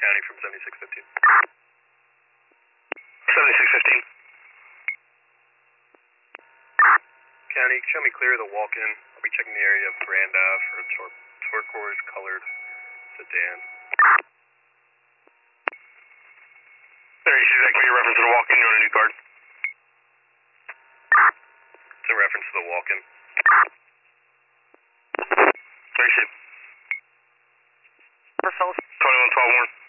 County from 7615. 7615. County, show me clear of the walk-in. I'll be checking the area of Grand Ave for a turquoise colored sedan. There, you see that can be a reference to the walk-in. You want a new card? It's a reference to the walk-in. There you see. 2112 Warren.